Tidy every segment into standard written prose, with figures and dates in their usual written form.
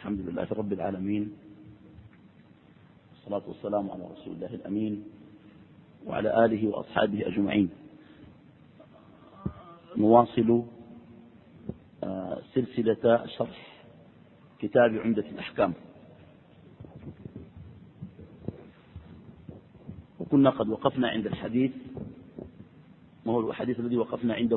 الحمد لله رب العالمين، والصلاة والسلام على رسول الله الأمين وعلى آله وأصحابه أجمعين. نواصل سلسلة شرح كتاب عمدة الأحكام، وكنا قد وقفنا عند الحديث. ما هو الحديث الذي وقفنا عنده؟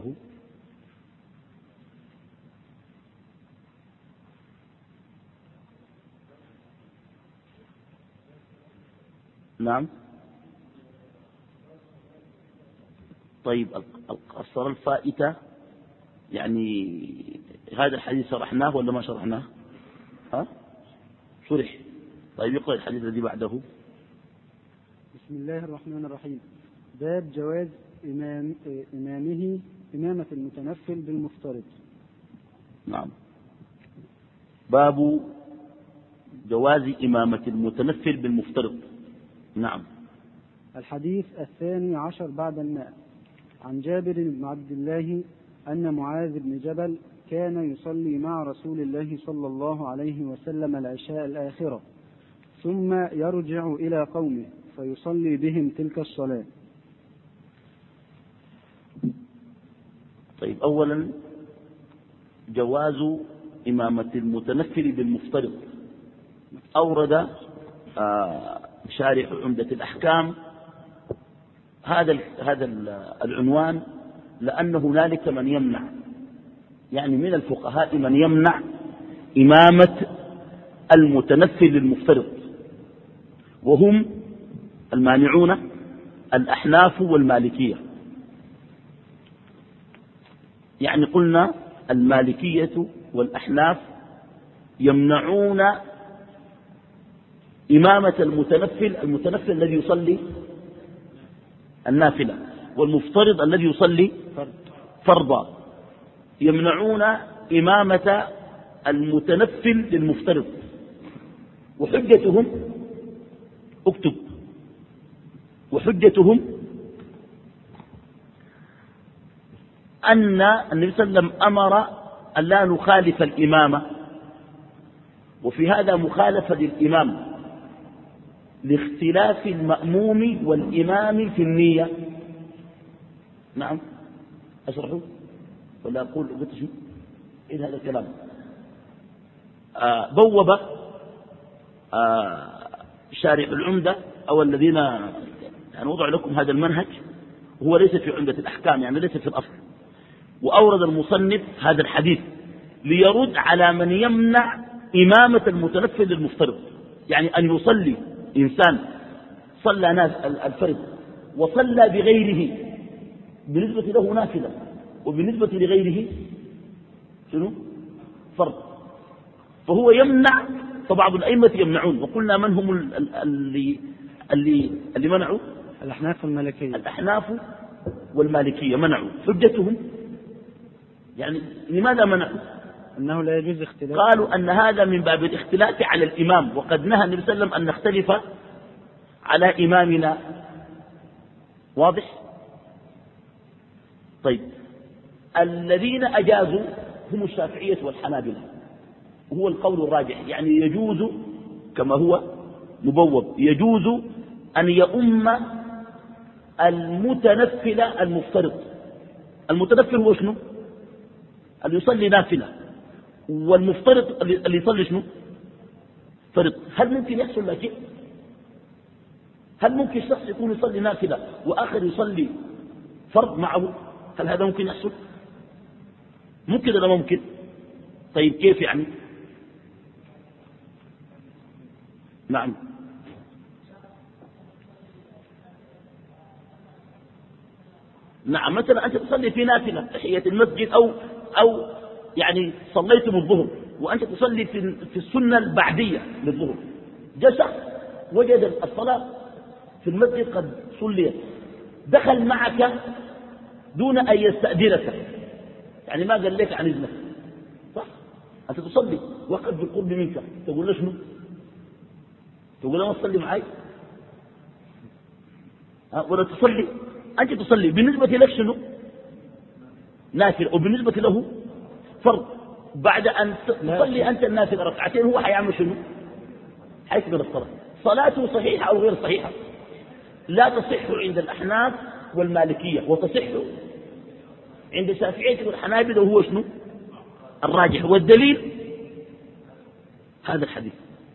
نعم. طيب، الصلاة الفائتة، يعني هذا الحديث شرحناه ولا ما شرحناه؟ شرح. طيب، يقرأ الحديث الذي بعده. بسم الله الرحمن الرحيم. باب جواز إمامة المتنفل بالمفترض. نعم، باب جواز إمامة المتنفل بالمفترض. نعم. الحديث 12 بعد 100. عن جابر بن عبد الله أن معاذ بن جبل كان يصلي مع رسول الله صلى الله عليه وسلم العشاء الآخرة، ثم يرجع إلى قومه فيصلي بهم تلك الصلاة. طيب، أولا جواز إمامة المتنفل بالمفترض. أورد شارح عمدة الأحكام هذا العنوان لأن هنالك من يمنع، يعني من الفقهاء من يمنع إمامة المتنفل للمفترض، وهم المانعون الأحناف والمالكية. يعني قلنا المالكية والأحناف يمنعون إمامة المتنفل الذي يصلي النافلة، والمفترض الذي يصلي فرضا. يمنعون إمامة المتنفل للمفترض، وحجتهم اكتب، وحجتهم أن النبي صلى الله عليه وسلم أمر أن لا نخالف الإمامة، وفي هذا مخالفة للإمام لاختلاف المأموم والإمام في النية. نعم، أشرحه ولا أقول قلت شو؟ إيه هذا الكلام؟ بوب شارح العمدة أو الذين يعني وضعوا لكم هذا المنهج، هو ليس في عمدة الأحكام، يعني ليس في الأصل. وأورد المصنف هذا الحديث ليرد على من يمنع إمامة المتنفل للمفترض، يعني أن يصلي إنسان صلى ناس الفرد وصلى بغيره، بالنسبة له نافلة وبالنسبة لغيره شنو؟ فرض. فهو يمنع، فبعض الأئمة يمنعون، وقلنا من هم اللي منعوا؟ الأحناف والمالكية. الأحناف والمالكية منعوا. حجتهم يعني لماذا منعوا؟ أنه لا يجوز اختلاف. قالوا أن هذا من باب الاختلاف على الإمام، وقد نهى النبي صلى الله عليه وسلم أن نختلف على إمامنا. واضح؟ طيب، الذين أجازوا هم الشافعية والحنابلة، وهو القول الراجح، يعني يجوز كما هو مبوب، يجوز أن يؤم المتنفل المفترض. المتنفل هو شنو؟ اللي يصلي نافلة، والمفترض اللي يصلي شنو؟ فرض. هل ممكن يحصل لك؟ هل ممكن شخص يكون يصلي نافلة وآخر يصلي فرض معه؟ هل هذا ممكن يحصل؟ ممكن ولا ممكن؟ طيب، كيف يعني؟ نعم. نعم، مثلا أنت تصلي في نافلة تحية المسجد أو يعني صليت بالظهر وأنت تصلي في السنة البعدية للظهر، جاء شخص وجد الصلاة في المسجد قد صليت، دخل معك دون أن يستأذنك، يعني ما قال لك عن إذنك، صح؟ أنت تصلي وقد بالقرب منك، تقول له شنو؟ تقول له ما تصلي معي ولا تصلي؟ أنت تصلي بالنسبة لك شنو؟ نافل، وبالنسبة له فرض. بعد أن تصلي أنت النافلة ركعتين هو حيعمل شنو؟ حيكبر الصلاة. صلاته صحيحة أو غير صحيحة؟ لا تصح عند الأحناف والمالكية، وتصح عند الشافعية والحنابلة، وهو شنو الراجح والدليل هذا الحديث.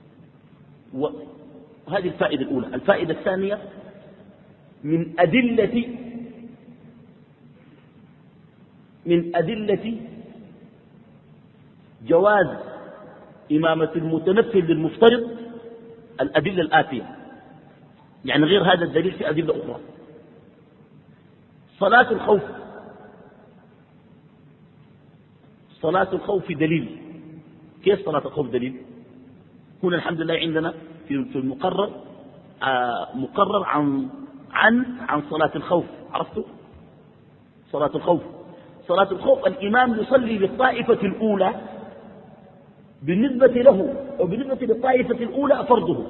وهذه الفائدة الأولى. الفائدة الثانية من أدلة جواز إمامة المتنفل للمفترض الأدلة الآتية، يعني غير هذا الدليل في أدلة أخرى. صلاة الخوف دليل. كيف صلاة الخوف دليل؟ هنا الحمد لله عندنا في المقرر مقرر عن صلاة الخوف. عرفتوا صلاة الخوف الإمام يصلي بالطائفة الأولى بالنسبة له، وبالنسبة للطائفة الأولى فرضه،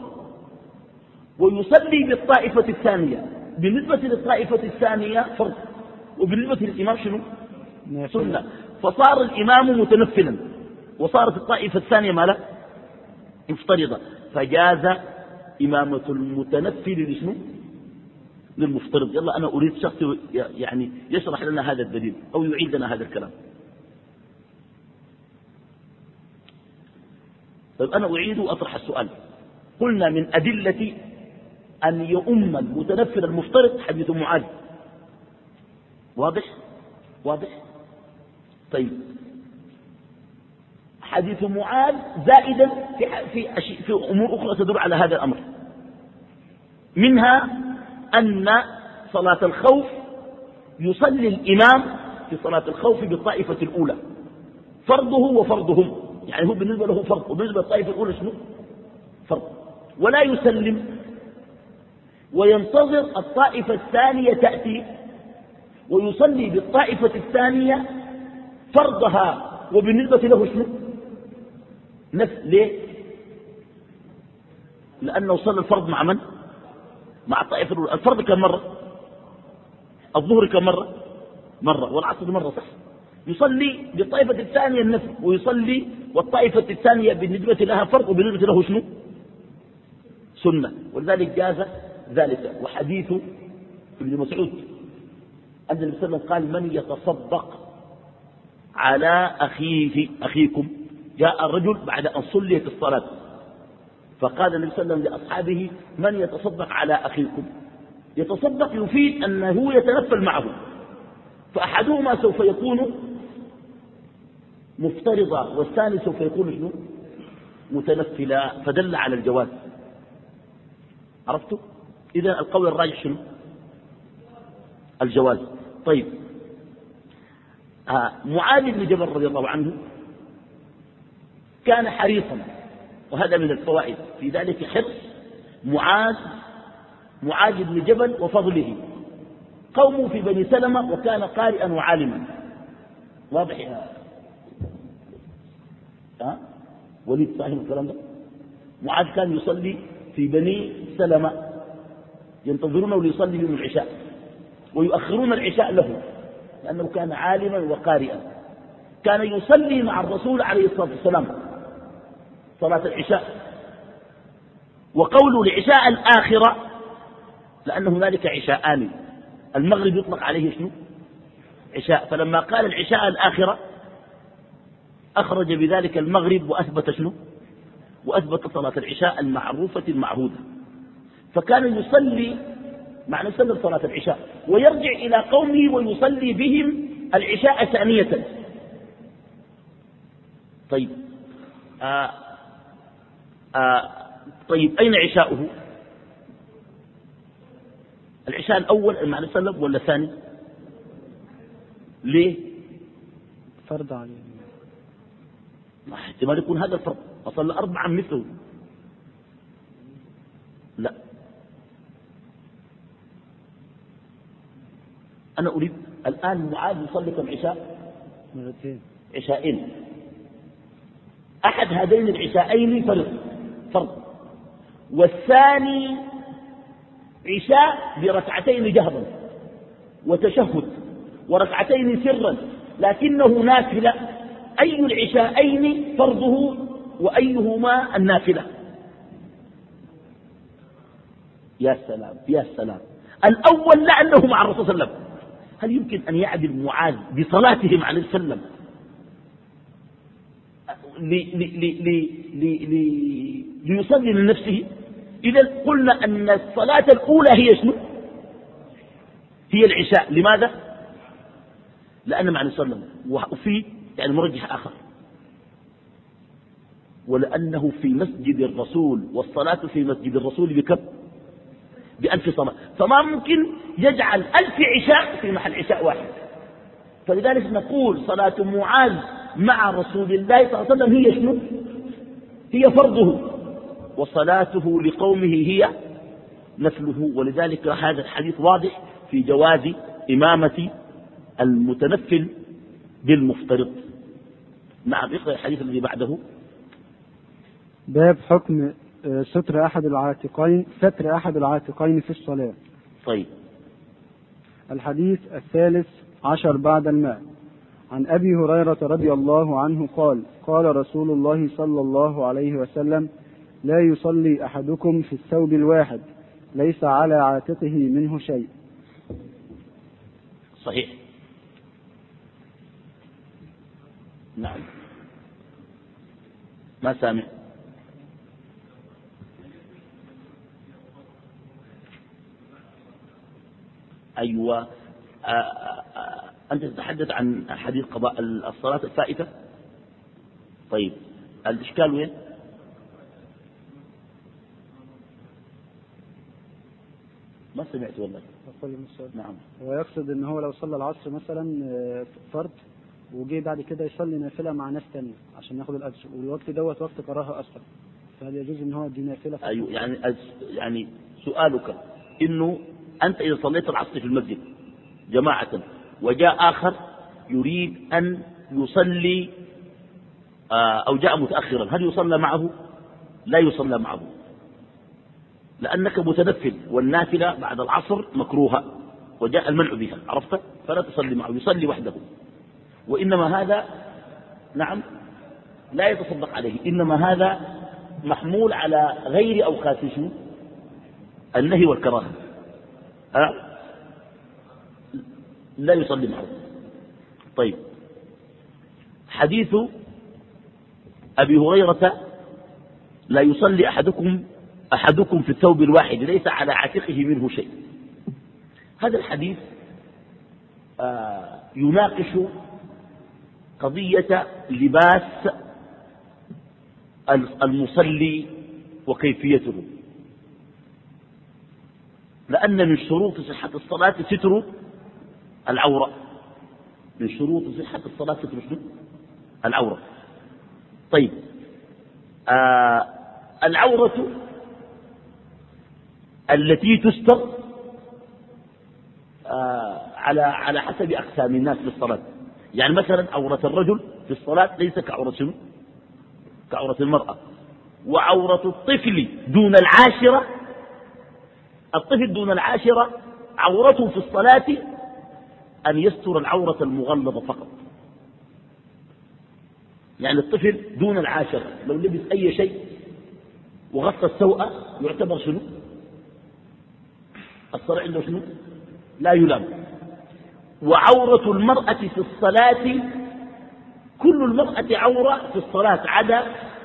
ويصلي بالطائفة الثانية بالنسبة للطائفة الثانية فرض، وبالنسبة للإمام شنو؟ سنة. فصار الإمام متنفلا وصارت الطائفة الثانية ما لا مفترضة، فجاز إمامة المتنفل لشنو؟ للمفترض. يلا أنا أريد شخص يعني يشرح لنا هذا الدليل أو يعيد لنا هذا الكلام. طيب أنا أعيد وأطرح السؤال. قلنا من أدلة أن يؤم المتنفل المفترض حديث معاذ. واضح؟ طيب حديث معاذ زائدا في أمور أخرى تدل على هذا الأمر، منها أن صلاة الخوف يصلي الإمام في صلاة الخوف بالطائفة الأولى فرضه وفرضهم، يعني هو بالنسبة له فرض، وبالنسبة للطائفة الأولى شنو؟ فرض. ولا يسلم وينتظر الطائفة الثانية تأتي ويصلي بالطائفة الثانية فرضها، وبالنسبة له شنو؟ ليه؟ لأنه صلى الفرض مع من؟ مع الطائفة الأولى. الفرض كم مرة؟ الظهر كم مرة، والعصر مرة، صح؟ يصلي بالطائفة الثانية النفل، ويصلي والطائفة الثانية بالنسبة لها فرض، وبالنسبة له شنو؟ سنة. ولذلك جاز ذلك. وحديث ابن مسعود أن النبي صلى الله عليه وسلم قال: من يتصدق على أخيكم. جاء الرجل بعد أن صليت الصلاة فقال النبي صلى الله عليه وسلم لأصحابه: من يتصدق على أخيكم. يتصدق يفيد أنه يتنفل معه، فأحدهما سوف يكون مفترضا والثاني سوف يكون شنو؟ متنفلا، فدل على الجواز. عرفتوا؟ إذن القول الراجح شنو؟ الجواز. طيب معاذ بن جبل رضي الله عنه كان حريصا، وهذا من الفوائد في ذلك حرص معاذ بن جبل وفضله. قومه في بني سلمة وكان قارئا وعالما. واضح يا وليد صحيح الكلام ده؟ معاذ كان يصلي في بني سلمة، ينتظرونه ليصلي بهم العشاء ويؤخرون العشاء له لأنه كان عالما وقارئا. كان يصلي مع الرسول عليه الصلاة والسلام صلاة العشاء. وقوله العشاء الآخرة لأن هنالك عشاءان، المغرب يطلق عليه شنو؟ عشاء. فلما قال العشاء الآخرة أخرج بذلك المغرب وأثبت شنو؟ وأثبت صلاة العشاء المعروفة المعهودة. فكان يصلي معنى يصلي صلاة العشاء ويرجع إلى قومه ويصلي بهم العشاء ثانية. طيب طيب أين عشاؤه؟ العشاء الأول المعنى سلم ولا الثاني؟ ليه؟ فرض عليه. احتمال يكون هذا الفرض، أصلى 4 مثله. لا، أنا أريد الآن معاذ يصلي كم عشاء؟ مرتين، عشاءين. أحد هذين العشاءين فرض، والثاني عشاء بركعتين جهرا وتشهد وركعتين سرا، لكنه نافلة أي العشاءين فرضه وأيهما النافلة؟ يا سلام يا سلام. الأول لأنه مع الرسول صلى الله عليه وسلم. هل يمكن أن يعدل معاذ بصلاتهم عليه وسلم ليصلي لنفسه؟ إذا قلنا أن الصلاة الأولى هي شنو؟ هي العشاء. لماذا؟ لأن مع النبي صلى الله عليه وسلم. وفي يعني مرجح آخر، ولأنه في مسجد الرسول، والصلاة في مسجد الرسول بكم؟ ب1000 صلاة، فما ممكن يجعل 1000 عشاء في محل عشاء واحد. فلذلك نقول صلاة معاذ مع رسول الله صلى الله عليه وسلم هي شنو؟ هي فرضه، وصلاته لقومه هي نفله. ولذلك هذا الحديث واضح في جواز إمامة المتنفل بالمفترض. نعم، اقرأ الحديث الذي بعده. باب حكم ستر أحد العاتقين في الصلاة. طيب. الحديث 13 بعد 100. عن أبي هريرة رضي الله عنه قال: قال رسول الله صلى الله عليه وسلم: لا يصلي أحدكم في الثوب الواحد ليس على عاتقه منه شيء. صحيح. نعم. ما سامع. أيوة. أنت تتحدث عن حديث قضاء الصلاة الفائتة. طيب، الإشكال وين؟ ما سمعت والله. نعم. هو يقصد ان هو لو صلى العصر مثلا فرض وجي بعد كده يصلي نافلة مع ناس تانية عشان ياخد الأجر، والوقت دوت وقت كراهة أصلا، فهل يجوز ان هو دي نافلة؟ أيوة. يعني سؤالك انه أنت إذا صليت العصر في المسجد جماعة وجاء آخر يريد أن يصلي أو جاء متأخرا، هل يصلى معه؟ لا يصلى معه، لأنك متنفل، والنافلة بعد العصر مكروهة وجاء المنع بها، عرفت؟ فلا تصلي معه، يصلي وحده. وإنما هذا نعم لا يتصدق عليه، إنما هذا محمول على غير أوقات النهي والكراهة. لا يصلي معه. طيب، حديث أبي هريرة: لا يصلي أحدكم في الثوب الواحد ليس على عاتقه منه شيء. هذا الحديث يناقش قضية لباس المصلي وكيفيته، لأن من شروط صحة الصلاة ستر العورة. من شروط صحة الصلاة ستر العورة. طيب، العورة التي تستر على حسب أقسام الناس في الصلاة. يعني مثلا عورة الرجل في الصلاة ليس كعورة المرأة. وعورة الطفل دون العاشرة، الطفل دون العاشرة عورته في الصلاة أن يستر العورة المغلظة فقط. يعني الطفل دون العاشرة لو لبس أي شيء وغطى السوء يعتبر شنو؟ الصلاة عنده شنو؟ لا يلام. وعورة المرأة في الصلاة، كل المرأة عورة في الصلاة عدا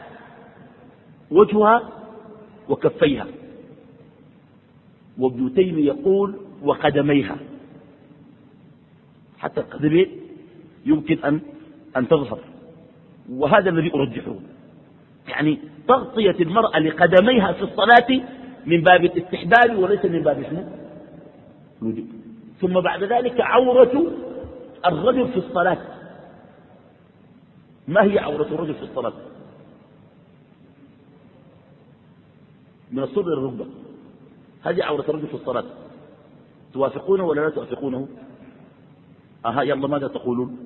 وجهها وكفيها، وابن تيمية يقول وقدميها، حتى القدمين يمكن أن تظهر، وهذا الذي أرجحه. يعني تغطية المرأة لقدميها في الصلاة من باب الاستحباب وليس من باب شنو؟ الوجوب. ثم بعد ذلك عورة الرجل في الصلاة. ما هي عورة الرجل في الصلاة؟ من الصدر إلى الركبة، هذه عورة الرجل في الصلاة. توافقونه ولا لا توافقونه؟ يلا ماذا تقولون؟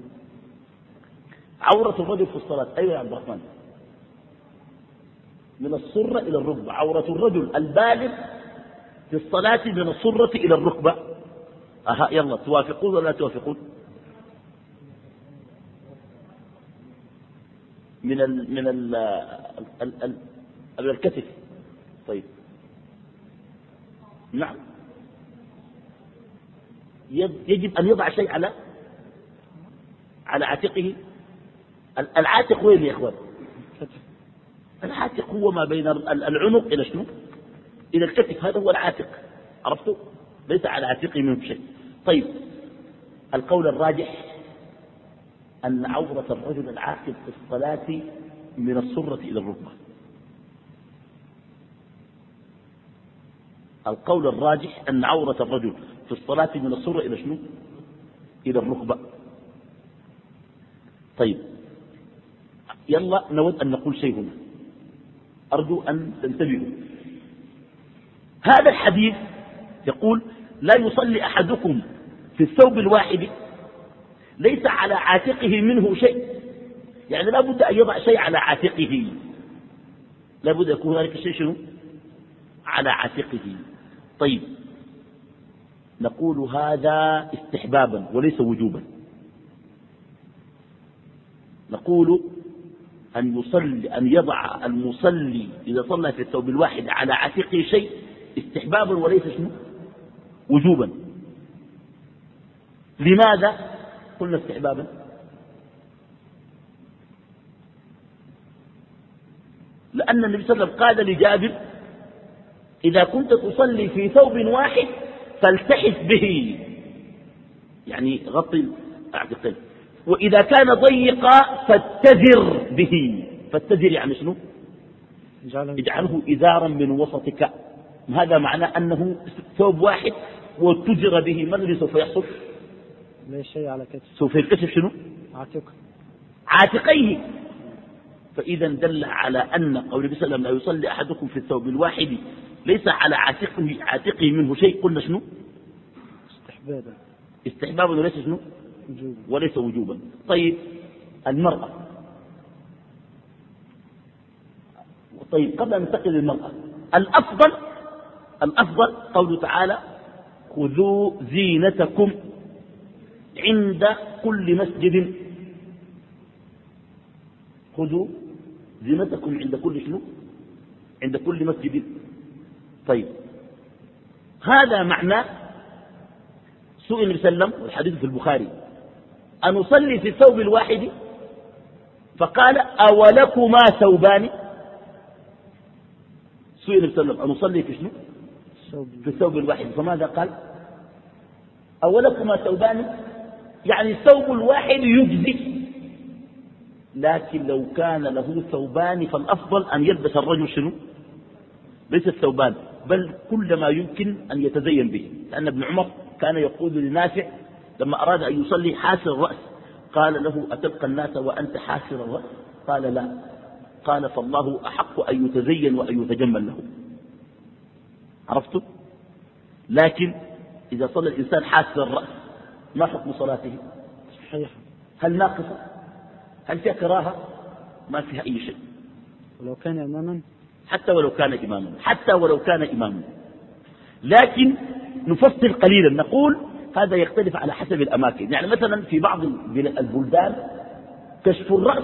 عورة الرجل في الصلاة. أيوة يا عبد الرحمن. من السرة إلى الركبة. عورة الرجل البالغ في الصلاة من السرة إلى الركبة. يلا توافقون ولا لا توافقون؟ من الكتف. طيب نعم، يجب أن يضع شيء على عاتقه. العاتق وين يا إخوان؟ العاتق هو ما بين العنق إلى شنو؟ إلى الكتف، هذا هو العاتق، عرفتوا؟ ليس على عاتقه منه شيء. طيب القول الراجح أن عورة الرجل العاقل في الصلاة من السرة إلى الركبة. القول الراجح أن عورة الرجل في الصلاة من السرة إلى شنو؟ إلى الركبة. طيب يلا نود أن نقول شيء هنا، أرجو أن تنتبهوا. هذا الحديث يقول لا يصلي أحدكم في الثوب الواحد ليس على عاتقه منه شيء، يعني لا بد أن يضع شيء على عاتقه، لا بد يكون ذلك الشيء شنو؟ على عاتقه. طيب نقول هذا استحبابا وليس وجوبا. نقول أن يضع المصلي إذا صلى في الثوب الواحد على عاتقه شيء استحبابا وليس شنو؟ وجوبا. لماذا قلنا استحبابا؟ لأن النبي صلى الله عليه وسلم قال لجابر إذا كنت تصلي في ثوب واحد فالتحف به، يعني غطي عاتقك، وإذا كان ضيقا فاتزر به. فاتزر يعني شنو؟ اجعله إزارا من وسطك. هذا معناه أنه ثوب واحد واتزر به. ما الذي سوف يحصل؟ لا شيء على كتف، سوف ينكشف شنو؟ عاتقيه. فإذا دل على أن قول النبي صلى الله عليه وسلم لا يصلي أحدكم في الثوب الواحد ليس على عاتقه منه شيء، قلنا شنو؟ استحبابا وليس شنو؟ وليس وجوبا. طيب المرأة. طيب قبل أن ننتقل للمرأة، الأفضل قوله تعالى خذوا زينتكم عند كل مسجد. خذوا زينتكم عند كل شنو؟ عند كل مسجد. طيب هذا معنى سئل النبي صلى الله عليه وسلم والحديث في البخاري أن نصلي في الثوب الواحد فقال أولكما ثوبان؟ سئل النبي صلى الله عليه وسلم أن نصلي في شنو؟ في الثوب الواحد، فماذا قال؟ أولكما ثوبان، يعني الثوب الواحد يجزي. لكن لو كان له ثوبان فالأفضل أن يلبس الرجل شنو؟ ليس الثوبان، بل كل ما يمكن أن يتزين به. لأن ابن عمر كان يقول لنافع لما أراد أن يصلي حاسر الرأس قال له أتبقى الناس وأنت حاسر الرأس؟ قال لا. قال فالله أحق أن يتزين وأن يتجمل له. عرفتوا؟ لكن إذا صلى الإنسان حاسر الرأس ما حكم صلاته؟ صحيح. هل ناقصة؟ هل فيها كراهة؟ ما فيها أي شيء. ولو كان إماما؟ حتى ولو كان إماما. لكن نفصل قليلا، نقول هذا يختلف على حسب الأماكن. يعني مثلا في بعض البلدان كشف الرأس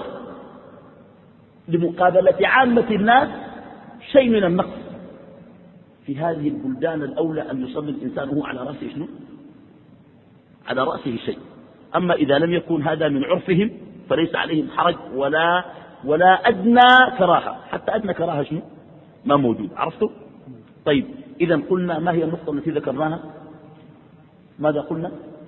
لمقابلة عامة الناس شيء من النقص. في هذه البلدان الأولى أن يصلي الإنسان وهو على رأسه شنو؟ على رأسه شيء. أما إذا لم يكن هذا من عرفهم فليس عليهم حرج ولا أدنى كراهة، حتى أدنى كراهة شنو؟ ما موجود. عرفتوا؟ طيب إذا قلنا ما هي النقطة التي ذكرناها؟ ماذا قلنا؟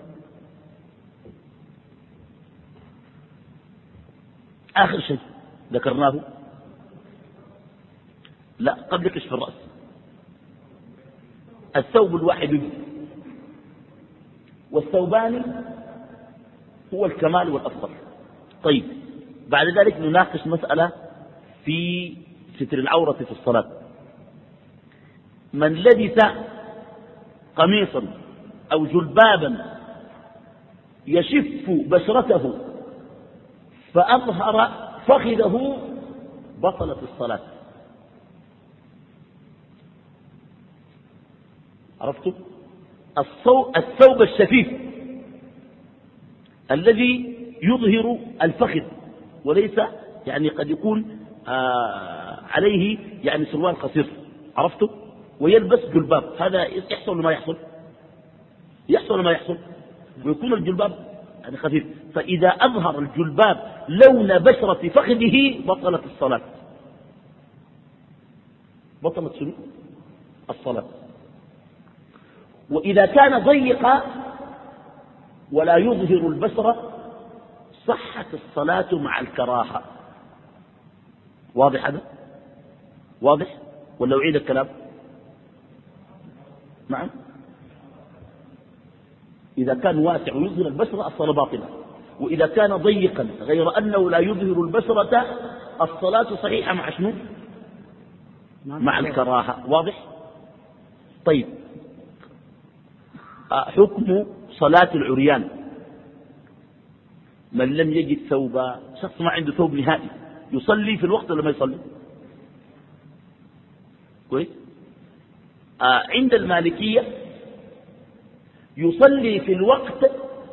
آخر شيء ذكرناه، لا قبل كشف الرأس، الثوب الواحد والثوبان هو الكمال والأفضل. طيب بعد ذلك نناقش مسألة في ستر العورة في الصلاة. من لبس قميصا أو جلبابا يشف بشرته فأظهر فخذه بطلت الصلاة. عرفتم؟ الثوب الشفيف الذي يظهر الفخذ وليس يعني قد يكون عليه يعني سروال قصير، عرفته، ويلبس جلباب، هذا يحصل ولا ما يحصل؟ يحصل ولا ما يحصل؟ ويكون الجلباب يعني خفيف، فإذا أظهر الجلباب لون بشرة فخذه بطلت الصلاة. بطلت شنو؟ الصلاة. وإذا كان ضيقا ولا يظهر البشرة صحت الصلاة مع الكراهة. واضح هذا؟ واضح ولا أعيد الكلام؟ نعم. إذا كان واسع ويظهر البشرة الصلاة باطلة، وإذا كان ضيقا غير أنه لا يظهر البشرة الصلاة صحيحة مع شنو؟ مع الكراهة. واضح؟ طيب، حكم صلاة العريان. من لم يجد ثوبا، شخص ما عنده ثوب نهائي، يصلي في الوقت ولا ما يصلي؟ كويس. عند المالكية يصلي في الوقت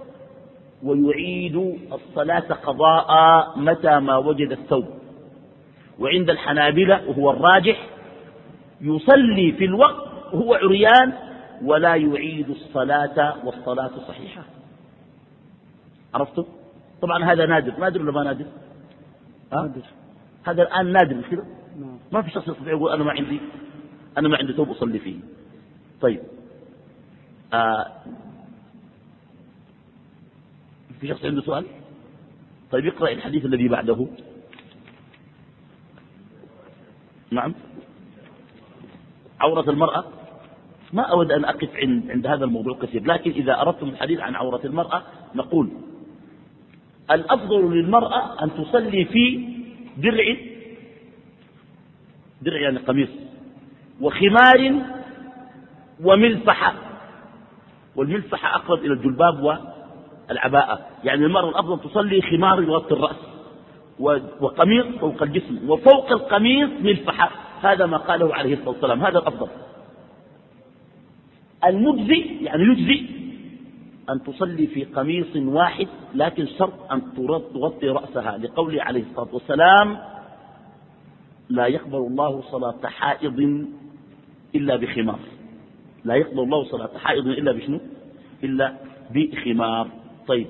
ويعيد الصلاة قضاء متى ما وجد الثوب. وعند الحنابلة وهو الراجح يصلي في الوقت وهو عريان ولا يعيد الصلاة والصلاة صحيحة. عرفتم؟ طبعا هذا نادر. نادر ولا ما نادر؟ نادر. هذا الآن نادر مش كده؟ ما في شخص يستطيع يقول أنا ما عندي ثوب أصلي فيه. طيب، في شخص عنده سؤال؟ طيب يقرأ الحديث الذي بعده. نعم. عورة المرأة، ما أود أن أقف عند هذا الموضوع كثير، لكن إذا أردتم الحديث عن عورة المرأة نقول الأفضل للمرأة أن تصلي في درع يعني قميص، وخمار، وملفحة. والملفحة أقرب إلى الجلباب والعباءة. يعني المرأة الأفضل تصلي خمار يغطي الرأس، وقميص فوق الجسم، وفوق القميص ملفحة. هذا ما قاله عليه الصلاة والسلام، هذا الأفضل. المجزي يعني يجزي أن تصلي في قميص واحد، لكن شرط أن تغطي رأسها، لقوله عليه الصلاة والسلام لا يقبل الله صلاة حائض إلا بخمار. لا يقبل الله صلاة حائض إلا بشنو؟ إلا بخمار. طيب،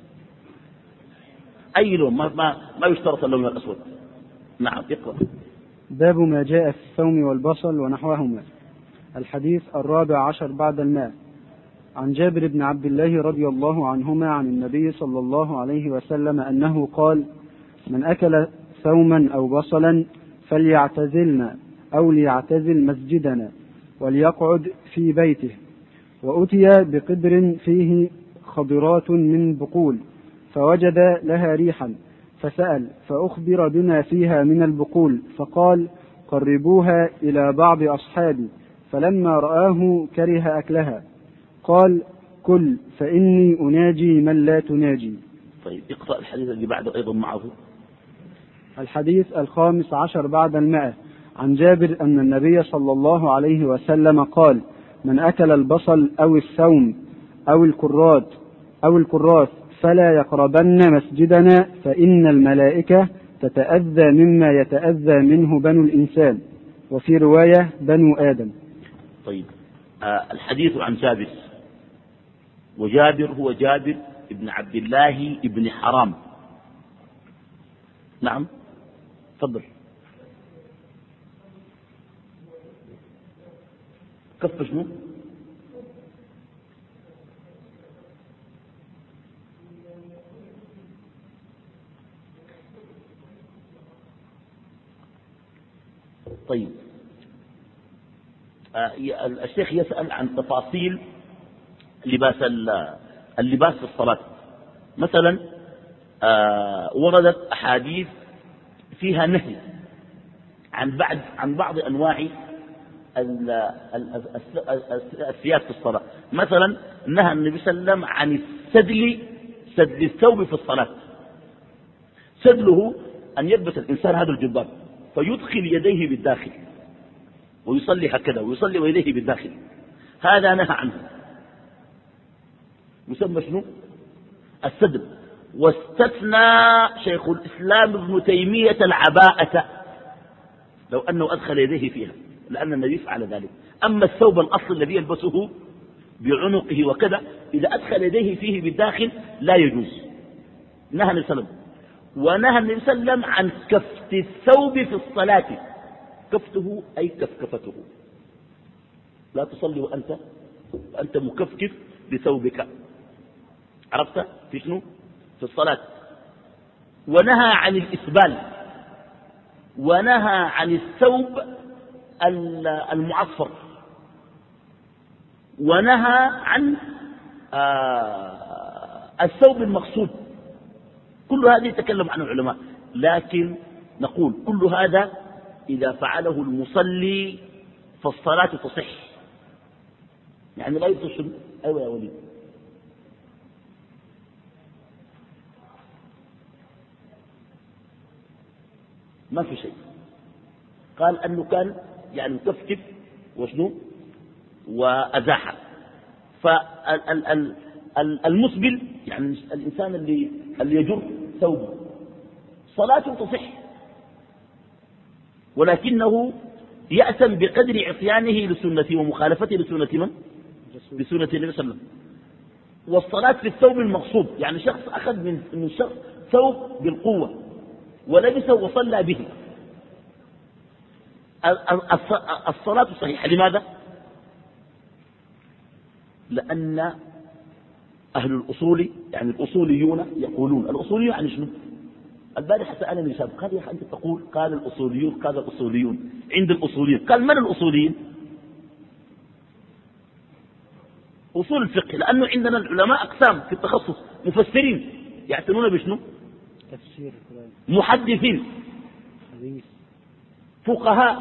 أي لون؟ ما يشترط اللون الأسود. نعم، اقرأ. باب ما جاء في الثوم والبصل ونحوهما. الحديث 14 بعد الماء. عن جابر بن عبد الله رضي الله عنهما عن النبي صلى الله عليه وسلم أنه قال: من أكل ثوما أو بصلا فليعتزلنا أو ليعتزل مسجدنا وليقعد في بيته. وأتي بقدر فيه خضرات من بقول فوجد لها ريحا فسأل فأخبر بما فيها من البقول فقال: قربوها إلى بعض أصحابي. فلما رآه كره أكلها قال: كل فإني أناجي من لا تناجي. طيب، اقرأ الحديث اللي بعده أيضا معه. الحديث 15 بعد المئة. عن جابر أن النبي صلى الله عليه وسلم قال: من أكل البصل أو الثوم أو الكراث فلا يقربن مسجدنا فإن الملائكة تتأذى مما يتأذى منه بنو الإنسان، وفي رواية بنو آدم. طيب، الحديث عن جابر، وجابر هو جابر ابن عبد الله ابن حرام. نعم، تفضل. كف شنو؟ طيب، الشيخ يسأل عن تفاصيل اللباس في الصلاة. مثلا وردت أحاديث فيها نهي عن بعض أنواع الثياب في الصلاة. مثلا نهى النبي صلى الله عليه وسلم عن سدل الثوب في الصلاة. سدله أن يلبس الإنسان هذا الجباب فيدخل يديه بالداخل ويصلي هكذا، ويصلي ويديه بالداخل، هذا نهى عنه، يسمى شنو؟ السدل. واستثنى شيخ الإسلام ابن تيمية العباءة لو أنه أدخل يديه فيها، لأن النبي فعل ذلك. أما الثوب الأصل الذي يلبسه بعنقه وكذا إذا أدخل يديه فيه بالداخل لا يجوز. نهى النبي صلى الله عليه وسلم، ونهى النبي صلى الله عليه وسلم عن كفت الثوب في الصلاة. كفته أي كفكفته، لا تصلي وأنت مكفكف بثوبك. عرفت في شنو؟ في الصلاة. ونهى عن الإسبال، ونهى عن الثوب المعصفر، ونهى عن الثوب المقصود. كل هذه يتكلم عنه العلماء، لكن نقول كل هذا إذا فعله المصلي فالصلاة تصح. يعني لا يتصل. أيوة يا وليد، ما في شيء. قال أنه كان يعني مكفكف وشنو وأزاحه. فالمسبل يعني الإنسان اللي يجر ثوبه صلاته تصح، ولكنه يأثم بقدر عصيانه لسنته ومخالفته لسنة من؟ بسنة النبي صلى الله عليه وسلم. والصلاة في الثوب المغصوب، يعني شخص أخذ من شخص ثوب بالقوة ولبسه وصلى به، الصلاة صحيحة. لماذا؟ لأن أهل الأصول يعني الأصوليون يقولون، الأصوليون يعني شنو؟ البارحة سألني شاب قال يا أخي أنت تقول قال الأصوليون، قال الأصوليون عند الأصوليين. قال من الأصوليين؟ أصول الفقه، لأنه عندنا العلماء أقسام في التخصص، مفسرين يعتنون بشنو؟ تفسير، محدثين، فقهاء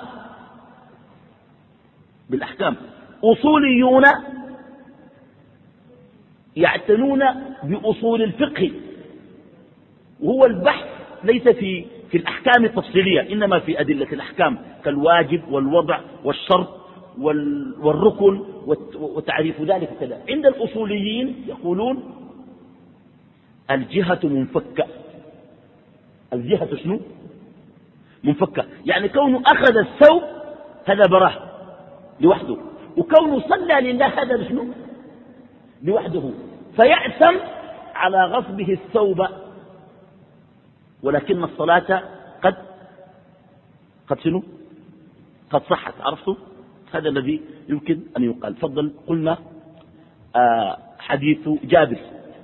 بالأحكام. أصوليون يعتنون بأصول الفقه، وهو البحث ليس في الأحكام التفصيلية، إنما في أدلة الأحكام كالواجب والوضع والشرط والركن وتعريف ذلك كذا. عند الأصوليين يقولون الجهة منفكة. الجهة شنو؟ منفكة، يعني كونه أخذ الثوب هذا براه لوحده، وكونه صلى لله هذا شنو؟ لوحده، فيأثم على غصبه الثوب. ولكن الصلاة قد شنو؟ قد صحت. عرفتوا؟ هذا الذي يمكن أن يقال. فضل قلنا حديث جابر.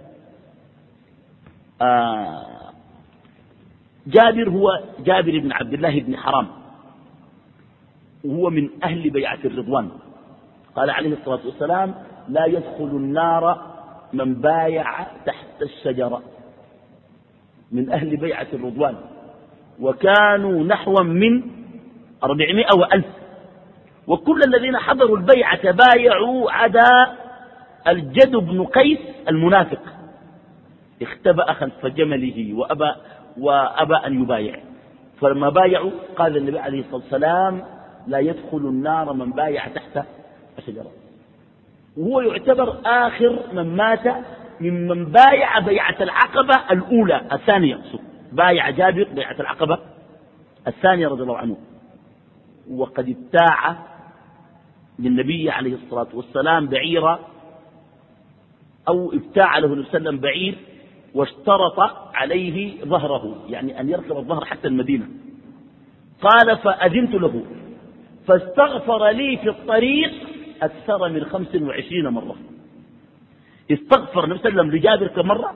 جابر هو جابر بن عبد الله بن حرام، وهو من أهل بيعة الرضوان. قال عليه الصلاة والسلام لا يدخل النار من بايع تحت الشجرة، من أهل بيعة الرضوان، وكانوا نحوا من 400 وألف، وكل الذين حضروا البيعة بايعوا عدا الجد بن قيس المنافق، اختبأ خلف جمله وأبى أن يبايع. فلما بايعوا قال النبي عليه الصلاة والسلام لا يدخل النار من بايع تحت الشجرة، وهو يعتبر آخر من مات ممن بايع بيعة العقبة الأولى الثانية. بايع جابر بيعة العقبة الثانية رضي الله عنه، وقد ابتاع للنبي عليه الصلاة والسلام بعيرا، أو ابتاع له النبي صلى الله عليه وسلم بعير واشترط عليه ظهره، يعني أن يركب الظهر حتى المدينة. قال فأذنت له فاستغفر لي في الطريق أكثر من 25 مرة. استغفر النبي صلى الله عليه وسلم لجابر كم مرة؟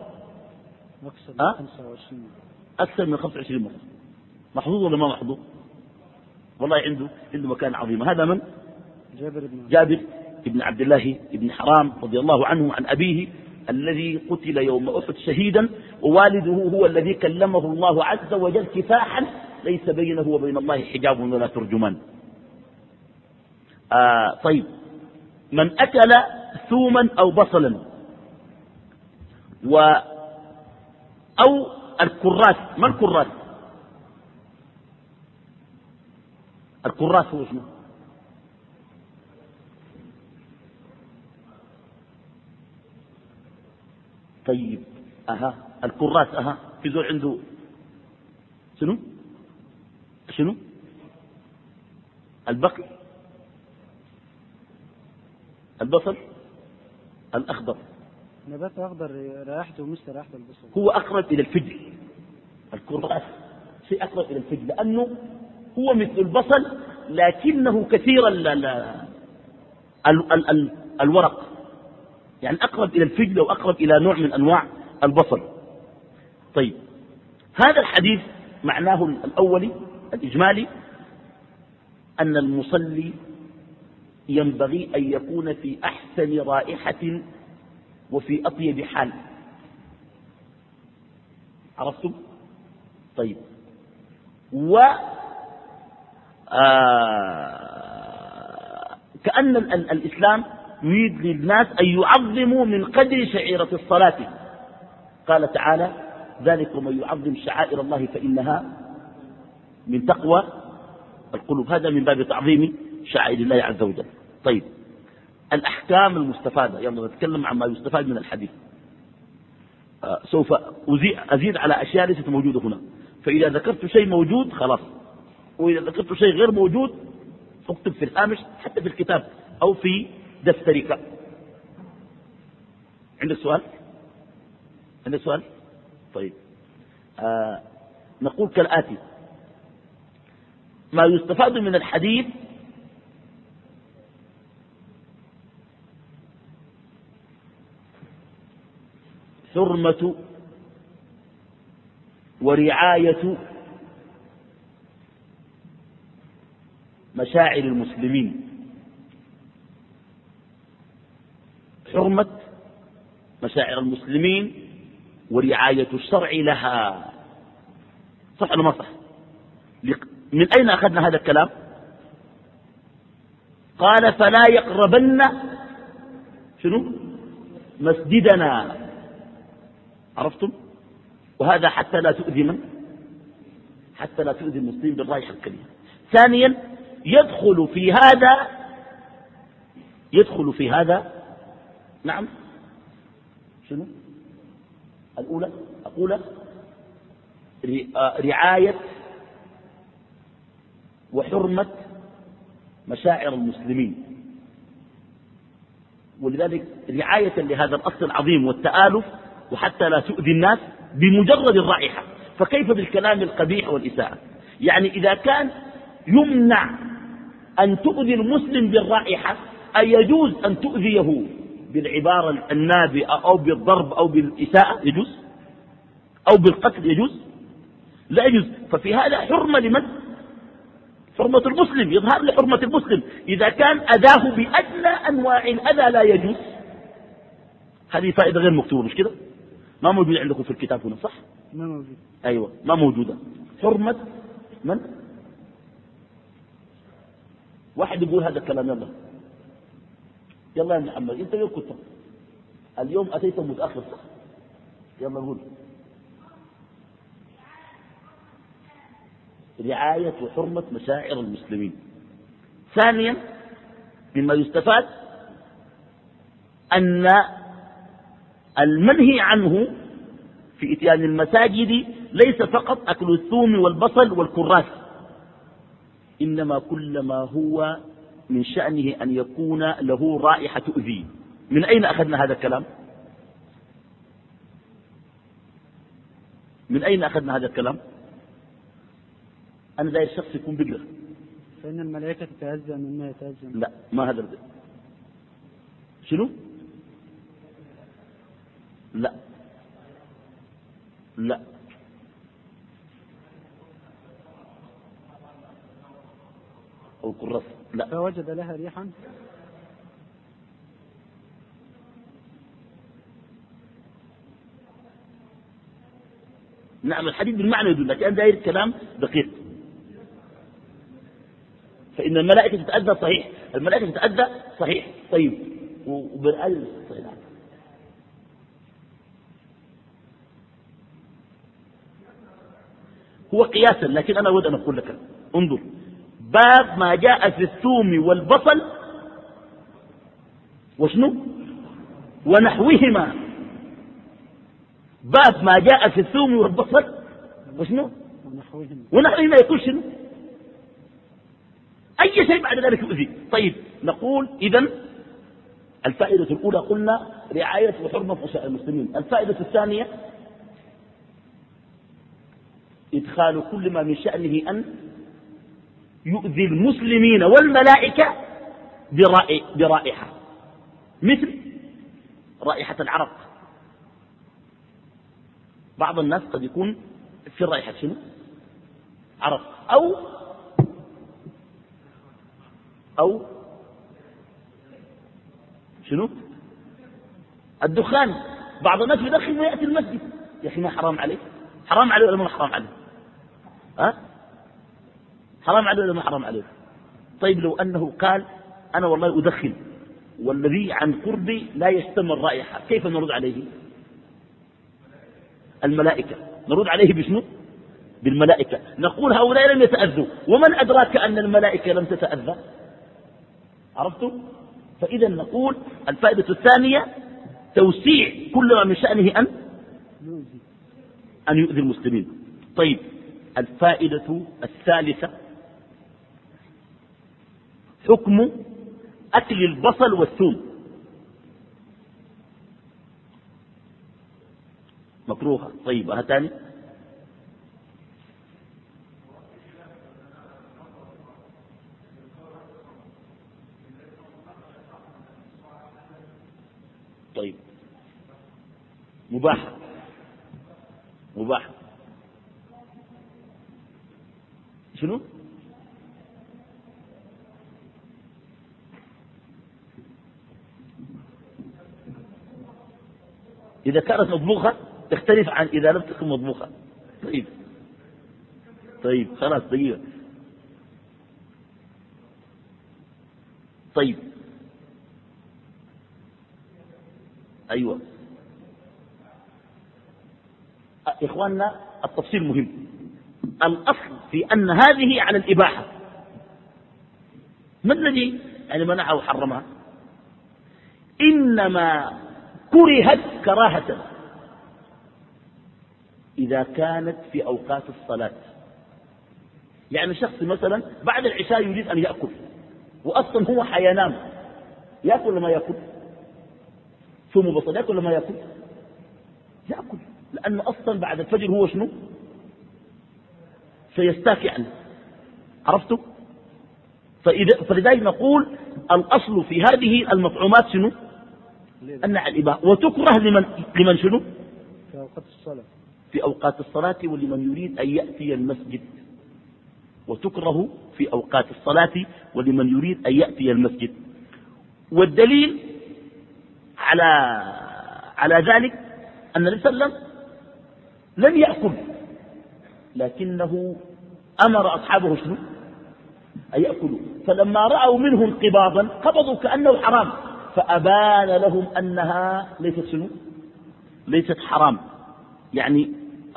أكثر من 25 مرة. محظوظ ولا ما محظوظ؟ والله عنده مكان عظيم. هذا من؟ جابر بن عبد الله بن حرام رضي الله عنه عن أبيه الذي قتل يوم أحد شهيدا، ووالده هو الذي كلمه الله عز وجل كفاحا ليس بينه وبين الله حجاب ولا ترجمان. طيب، من أكل ثوما أو بصلا أو الكراث. ما الكراث؟ الكراث هو شنو؟ طيب، الكراس. في زول عنده شنو البقل، البصل الأخضر، نبات أخضر رائحته مثل رائحة البصل. هو أقرب إلى الفجل. الكراس شيء أقرب إلى الفجل لأنه هو مثل البصل لكنه كثير الورق، يعني أقرب إلى الفجل وأقرب إلى نوع من أنواع البصل. طيب هذا الحديث معناه الأولي الإجمالي أن المصلي ينبغي أن يكون في أحسن رائحة وفي أطيب حال. عرفتم؟ طيب كأن الإسلام يريد للناس أن يعظموا من قدر شعيرة الصلاة. قال تعالى ذلك ومن يعظم شعائر الله فإنها من تقوى القلوب. هذا من باب تعظيم شعائر الله عز وجل. طيب الأحكام المستفادة، يلا نتكلم عما يستفاد من الحديث. سوف أزيد على أشياء ليست موجودة هنا، فإذا ذكرت شيء موجود خلاص، وإذا ذكرت شيء غير موجود اكتب في الهامش حتى في الكتاب أو في دفترك. عندك سؤال؟ عندك سؤال؟ طيب نقول كالآتي: ما يستفاد من الحديث حرمة ورعاية مشاعر المسلمين. حرمة مشاعر المسلمين ورعاية الشرع لها. صح ولا ما صح؟ من أين أخذنا هذا الكلام؟ قال فلا يقربن شنو مسجدنا. عرفتم؟ وهذا حتى لا تؤذي من؟ حتى لا تؤذي المسلمين بالرائحة الكريهة. ثانيا يدخل في هذا نعم شنو الأولى؟ أقول رعاية وحرمة مشاعر المسلمين، ولذلك رعاية لهذا الأصل العظيم والتآلف، وحتى لا تؤذي الناس بمجرد الرائحة. فكيف بالكلام القبيح والإساءة؟ يعني إذا كان يمنع أن تؤذي المسلم بالرائحة، أيجوز أن تؤذيه بالعبارة النابئة أو بالضرب أو بالإساءة؟ يجوز؟ أو بالقتل يجوز؟ لا يجوز. ففي هذا حرمة لمن؟ حرمة المسلم، يظهر لحرمة المسلم. إذا كان أذاه بأدنى أنواع الأذى لا يجوز. هذه فائدة غير مكتوبة، مش كده؟ ما موجودة عندكم في الكتاب هنا، صح؟ ما موجود. أيوة ما موجودة. حرمة من؟ واحد يقول هذا الكلام. يلا يا محمد، انت وين كنت اليوم؟ اتيت متاخر صح؟ يلا قول. رعاية وحرمة مشاعر المسلمين. ثانيا مما يستفاد أن المنهي عنه في إتيان المساجد ليس فقط أكل الثوم والبصل والكراث، إنما كل ما هو من شأنه أن يكون له رائحة تؤذي. من أين أخذنا هذا الكلام؟ من أين أخذنا هذا الكلام؟ أنا داير الشخص يكون بقرأ. فإن الملائكة تتأذى مما يتأذى. لا ما هذا شنو؟ لا لا أو الكراث لا. فوجد لها ريحا. نعم الحديث بالمعنى يدل، لكن أنا داير كلام دقيق. فإن الملائكة تتأذى صحيح، الملائكة تتأذى صحيح. طيب وبالألف صحيح. هو قياسا، لكن أنا أود أن أقول لك انظر باب ما جاء في الثوم والبصل وشنو ونحوهما، باب ما جاء في الثوم والبصل وشنو ونحوه ما يكون شنو أي شيء بعد ذلك يؤذي. طيب نقول إذن الفائدة الأولى قلنا رعاية وحرمة وسائل المسلمين. الفائدة الثانية إدخال كل ما من شأنه أن يؤذي المسلمين والملائكة برائحة، مثل رائحة العرق. بعض الناس قد يكون في رائحة شنو عرق أو شنو الدخان. بعض الناس يدخن ويأتي المسجد. يا أخي ما حرام عليه؟ حرام عليه ولا ما حرام عليه؟ حرام عليه ولا ما حرام عليه؟ طيب لو أنه قال أنا والله أدخن والذي عن قربي لا يشتم الرائحة، كيف نرد عليه؟ الملائكة. نرد عليه بشنو؟ بالملائكة. نقول هؤلاء لم يتأذوا، ومن أدراك أن الملائكة لم تتأذى؟ عرفتم؟ فإذا نقول الفائدة الثانية توسيع كل ما من شأنه أن يؤذي المسلمين. طيب الفائدة الثالثة حكم أكل البصل والثوم. مكروهة. طيب هاتاني. طيب مباح شنو؟ إذا كانت مطبوخة تختلف عن إذا لم تكن مطبوخة. طيب خلاص دقيقة. طيب أيوة إخواننا التفصيل مهم. الأصل في أن هذه على الإباحة. ما الذي يعني منعها وحرمها؟ إنما كرهت كراهة إذا كانت في أوقات الصلاة. يعني شخص مثلا بعد العشاء يريد أن يأكل وأصلا هو حينام، يأكل ولا ما يأكل؟ ثم بصل يأكل ولا ما يأكل؟ يأكل، لأنه أصلا بعد الفجر هو شنو؟ سيستاكي عنه. عرفتوا؟ فلذلك نقول الأصل في هذه المطعومات شنو؟ أنها الإباحة، وتكره لمن شنو؟ في أوقات الصلاة. في أوقات الصلاة ولمن يريد أن يأتي المسجد. وتكره في أوقات الصلاة ولمن يريد أن يأتي المسجد. والدليل على ذلك أن النبي صلى الله عليه وسلم لم يأكل، لكنه أمر أصحابه شنو؟ أن يأكلوا. فلما رأوا منه انقباضا قبضوا كأنه حرام، فأبان لهم أنها ليست شنو؟ ليست حرام. يعني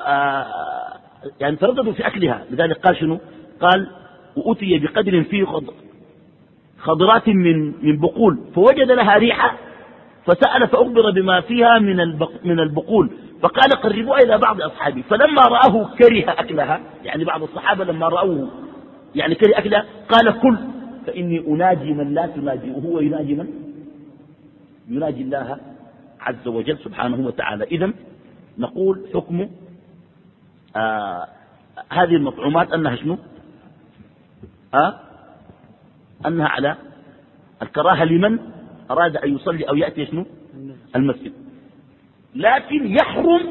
ترددوا في أكلها. لذلك قال شنو؟ قال وأتي بقدر فيه خضرات من بقول فوجد لها ريحة فسأل فأخبر بما فيها من البقول فقال قربوها إلى بعض أصحابي فلما رآه كره أكلها. يعني بعض الصحابة لما رأوه يعني كره أكلها قال كل فإني أناجي من لا تناجي، وهو يناجي من؟ يناجي الله عز وجل سبحانه وتعالى. إذن نقول حكم هذه المطعومات أنها شنو؟ أنها على الكراهة لمن أراد أن يصلي أو يأتي شنو؟ المسجد. لكن يحرم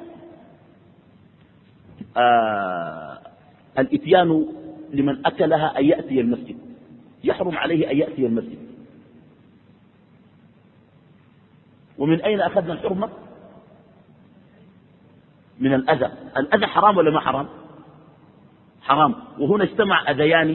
الإتيان لمن أكلها أن يأتي المسجد. يحرم عليه أن يأتي المسجد. ومن أين أخذنا الحرمة؟ من الأذى. الأذى حرام ولا ما حرام؟ حرام. وهنا اجتمع أذيان،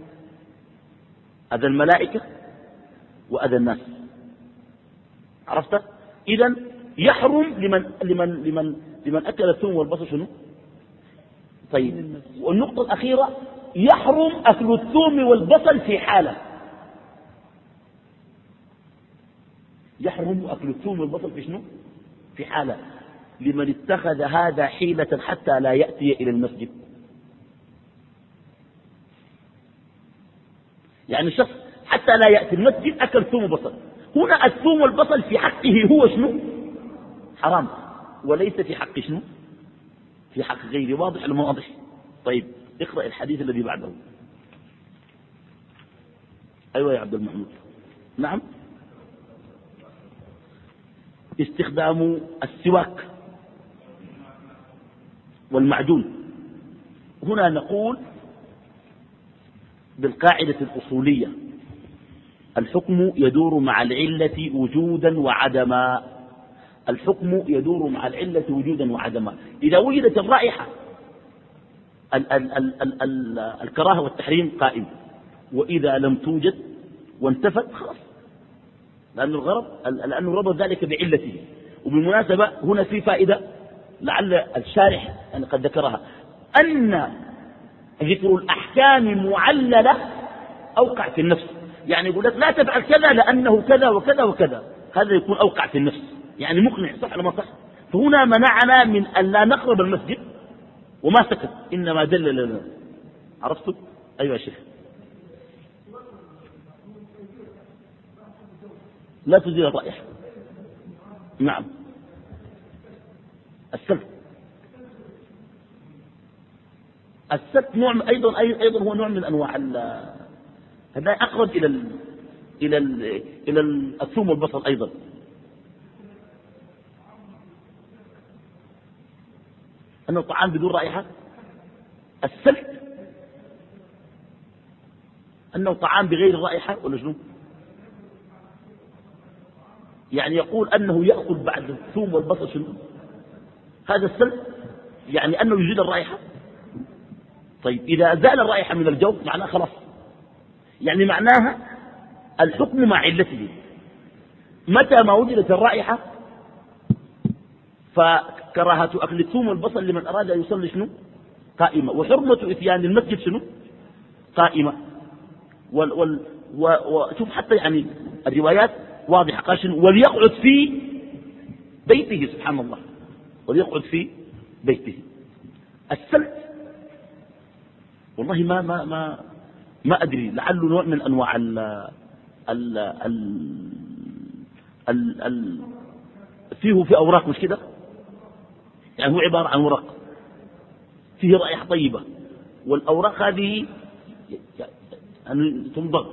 أذى الملائكة وأذى الناس. عرفت؟ إذن يحرم لمن أكل الثوم والبصل شنو؟ طيب والنقطة الأخيرة يحرم أكل الثوم والبصل في حالة. يحرم أكل الثوم والبصل في شنو؟ في حالة. لمن اتخذ هذا حيلة حتى لا يأتي إلى المسجد. يعني شخص حتى لا يأتي المسجد أكل ثوم وبصل. هنا الثوم والبصل في حقه هو شنو؟ حرام، وليس في حق شنو؟ في حق غيره. واضح ولا ما واضح؟ طيب اقرأ الحديث الذي بعده. أيوة يا عبد المحمود. نعم. استخدام السواك والمعجون. هنا نقول بالقاعدة الأصولية الحكم يدور مع العلة وجودا وعدما. الحكم يدور مع العلة وجودا وعدما. إذا وجدت الرائحة الكراهة والتحريم قائم، وإذا لم توجد وانتفت خلاص، لأنه ربط ذلك بعلته. وبالمناسبة هنا في فائدة لعل الشارح أنا قد ذكرها، أن ذكر الأحكام معللة أوقع في النفس. يعني يقول لك لا تفعل كذا لأنه كذا وكذا وكذا، هذا يكون أوقع في النفس، يعني مقنع، صح ولا ما صح؟ فهنا منعنا من أن لا نقرب المسجد وما سكت، إنما دل لنا. عرفتوا؟ أيها يا شيخ. لا تزيل الرائحة. نعم. السلت نوع أيضا هو نوع من أنواع هذا أقرب إلى الثوم والبصل أيضا. أنه طعام بدون رائحة. السلت أنه طعام بغير رائحة ولا شنو؟ يعني يقول أنه يأكل بعد الثوم والبصل شنو؟ هذا السلت، يعني أنه يزيل الرائحة. طيب إذا زال الرائحة من الجو معناه خلاص، يعني معناها الحكم مع علته. متى ما وجدت الرائحة فكراهة أكل الثوم والبصل لمن أراد أن يصلي شنو؟ قائمة. وحرمة إتيان المسجد شنو؟ قائمة. وشوف حتى يعني الروايات واضحة، قال شنو؟ وليقعد في بيته. سبحان الله، وليقعد في بيته. السلت والله ما أدري، لعله نوع من أنواع فيه أوراق، مش كده؟ يعني هو عبارة عن ورق فيه رائحة طيبة، والأوراق هذه يعني تنضغ.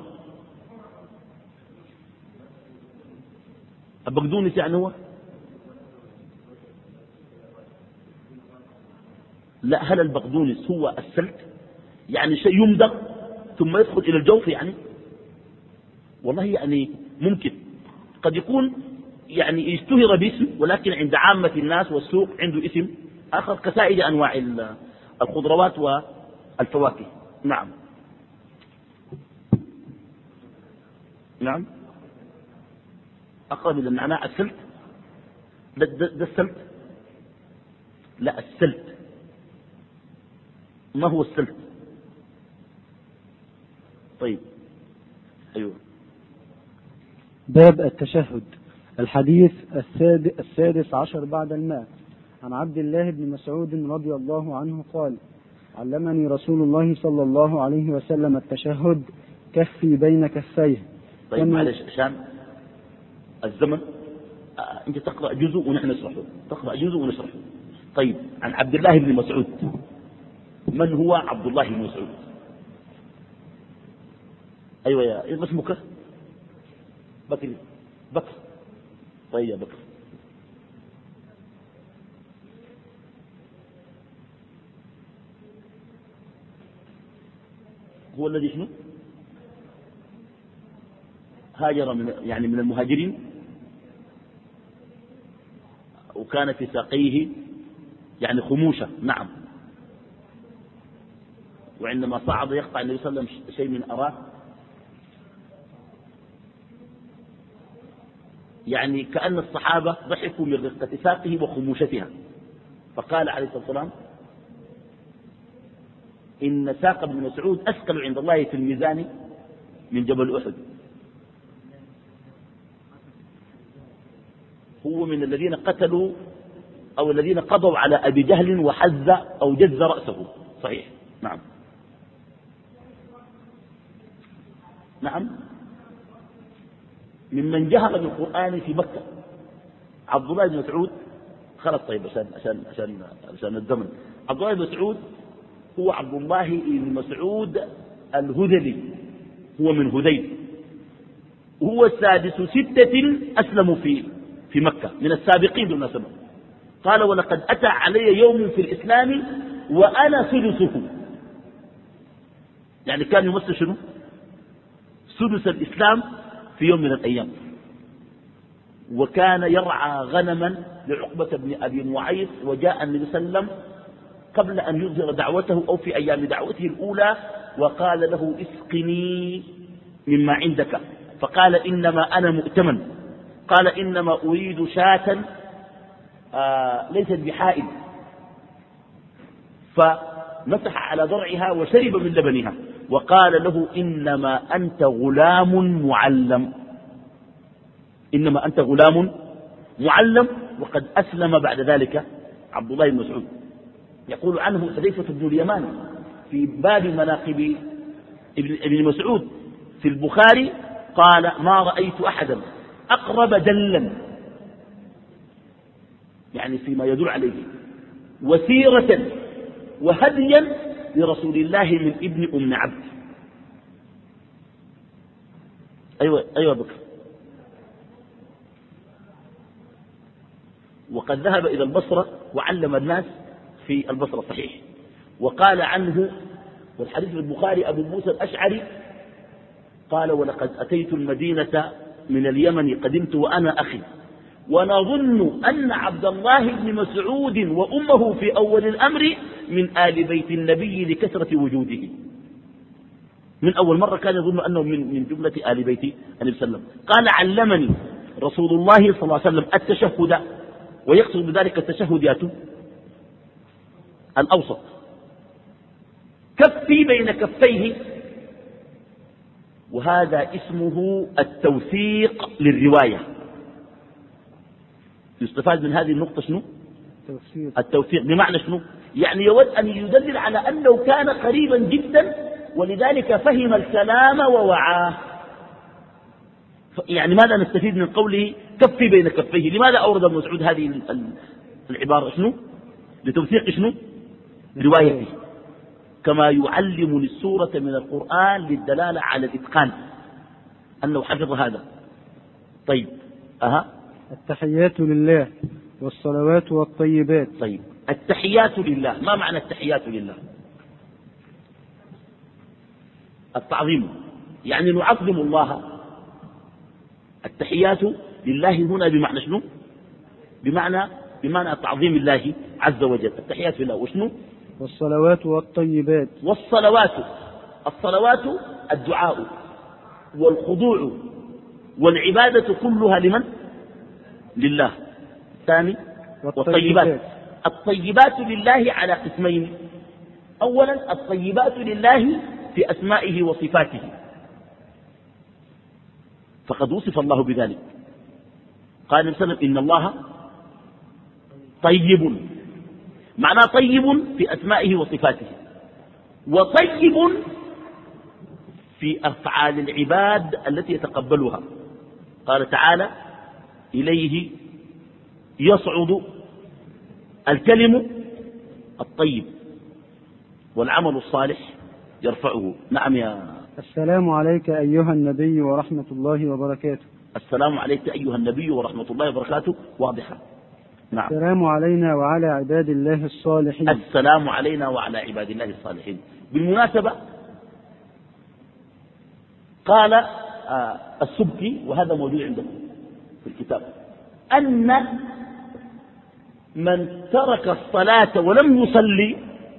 البقدونس يعني هو لا، هل البقدونس هو السلت؟ يعني شيء يمضغ ثم يدخل إلى الجوف يعني؟ والله يعني ممكن قد يكون يعني اشتهر باسم، ولكن عند عامة الناس والسوق عنده اسم آخر كسائر أنواع الخضروات والفواكه. نعم. نعم. أقرب إلى المعنى السلت. ده السلت؟ لا، السلت. ما هو السلت؟ طيب أيوه. باب التشهد. الحديث السادس عشر بعد الماء. عن عبد الله بن مسعود رضي الله عنه قال: علمني رسول الله صلى الله عليه وسلم التشهد كفي بين كفيه. طيب معلش عشان الزمن، أنت تقرأ جزء ونحن نشرحه، تقرأ جزء ونشرحه. طيب عن عبد الله بن مسعود. من هو عبد الله بن مسعود؟ أيوة يا ما اسمك؟ بكر. طيب يا بكر. هو الذي شنو؟ هاجر من المهاجرين، وكان في ساقيه يعني خموشة. نعم. وعندما صعد يقطع النبي صلى الله عليه وسلم شيء من أراه، يعني كأن الصحابة ضحكوا من رقة ساقه وخموشتها، فقال عليه الصلاة والسلام: إن ساق ابن مسعود أثقل عند الله في الميزان من جبل أحد. هو من الذين قتلوا أو الذين قضوا على أبي جهل وحز أو جز رأسه. صحيح. نعم. نعم. ممن جهر بالقرآن في مكة عبد الله بن مسعود. خلص. طيب عشان الزمن. عبد الله بن مسعود هو عبد الله بن مسعود الهذلي، هو من هذيل، وهو السادس 6 أسلموا في مكة من السابقين بالمناسبة. قال: ولقد أتى علي يوم في الإسلام وأنا سدسه. يعني كان يمثل شنو؟ سدس الإسلام في يوم من الأيام. وكان يرعى غنما لعقبة بن أبي معيط، وجاء النبي صلى الله عليه وسلم قبل أن يظهر دعوته أو في أيام دعوته الأولى، وقال له: اسقني مما عندك. فقال: إنما أنا مؤتمن. قال: إنما أريد شاة ليست بحائل. فمسح على ضرعها وشرب من لبنها، وقال له: إنما أنت غلام معلم، إنما أنت غلام معلم. وقد أسلم بعد ذلك عبد الله بن مسعود. يقول عنه حذيفة بن اليمان في باب مناقب ابن مسعود في البخاري، قال: ما رأيت أحدا أقرب دلا، يعني فيما يدل عليه، وسيرة وهديا لرسول الله من ابن أم عبد. أيوة بكر. وقد ذهب إلى البصرة وعلم الناس في البصرة. صحيح. وقال عنه، والحديث في البخاري، أبو موسى الأشعري قال: ولقد أتيت المدينة من اليمن قدمت وأنا أخي، ونظن أن عبد الله بن مسعود وأمه في أول الأمر من آل بيت النبي لكثرة وجوده. من أول مرة كان يظن أنه من جملة آل بيت النبي صلى الله عليه وسلم. قال: علمني رسول الله صلى الله عليه وسلم التشهد، ويقصد بذلك التشهد الأوسط، كفي بين كفيه، وهذا اسمه التوثيق للرواية. يستفاد من هذه النقطة شنو؟ التوثيق بمعنى شنو؟ يعني يود أن يدلل على أنه كان قريبا جدا، ولذلك فهم الكلام ووعاه. يعني ماذا نستفيد من قوله كفي بين كفيه؟ لماذا أورد ابن مسعود هذه العبارة شنو؟ لتوثيق شنو؟ روايته. كما يعلمني السورة من القرآن للدلالة على الإتقان، أنه حفظ هذا. طيب. التحيات لله والصلوات والطيبات. طيب، التحيات لله، ما معنى التحيات لله؟ التعظيم، يعني نعظم الله. التحيات لله هنا بمعنى شنو؟ بمعنى تعظيم الله عز وجل. التحيات لله وشنو؟ والصلوات والطيبات. الصلوات الدعاء والخضوع والعبادة كلها لمن؟ لله. الثاني والطيبات. الطيبات لله على قسمين. أولا الطيبات لله في أسمائه وصفاته، فقد وصف الله بذلك. قال النبي صلى الله عليه وسلم: إن الله طيب. معناه طيب في أسمائه وصفاته، وطيب في أفعال العباد التي يتقبلها. قال تعالى: إليه يصعد الكلم الطيب والعمل الصالح يرفعه. نعم يا. السلام عليك أيها النبي ورحمة الله وبركاته. السلام عليك أيها النبي ورحمة الله وبركاته، واضحة. نعم. السلام علينا وعلى عباد الله الصالحين. السلام علينا وعلى عباد الله الصالحين. بالمناسبة قال السبكي، وهذا موجود عندكم في الكتاب، أن من ترك الصلاة ولم يصلي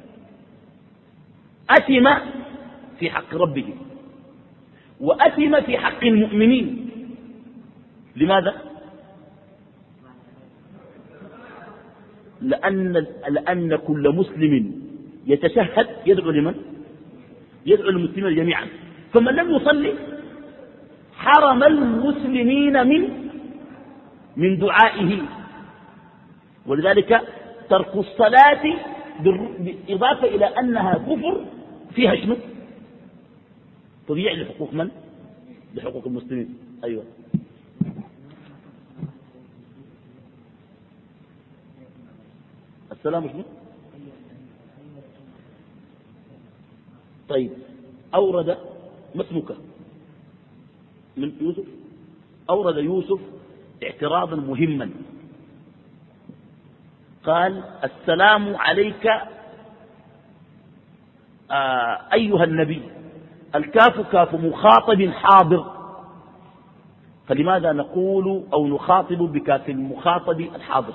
أثم في حق ربه وأثم في حق المؤمنين. لماذا؟ لأن كل مسلم يتشهد يدعو لمن؟ يدعو للمسلمين جميعا. فمن لم يصلي حرم المسلمين من دعائه. ولذلك ترك الصلاة بالإضافة إلى أنها كفر فيها شنو؟ تضييع لحقوق من؟ لحقوق المسلمين. أيوة. السلام شنو؟ طيب أورد ما اسمك من يوسف؟ أورد يوسف اعتراضا مهما، قال السلام عليك أيها النبي. الكاف كاف مخاطب حاضر، فلماذا نقول أو نخاطب بكاف المخاطب الحاضر؟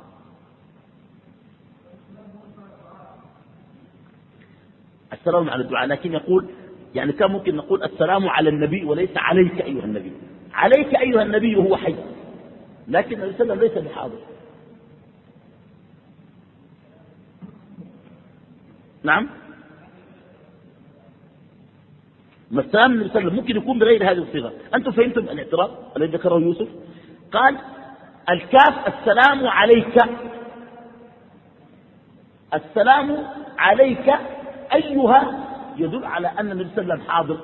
السلام على الدعاء، لكن يقول يعني كان ممكن نقول السلام على النبي وليس عليك أيها النبي. عليك أيها النبي وهو حي، لكن النبي صلى الله عليه وسلم ليس بحاضر. نعم، ما السلام النبي صلى الله عليه وسلم ممكن يكون بغير هذه الصيغة. أنتم فهمتم الاعتراض الذي ذكره يوسف؟ قال الكاف السلام عليك، السلام عليك أيها يدل على أن النبي صلى الله عليه وسلم حاضر.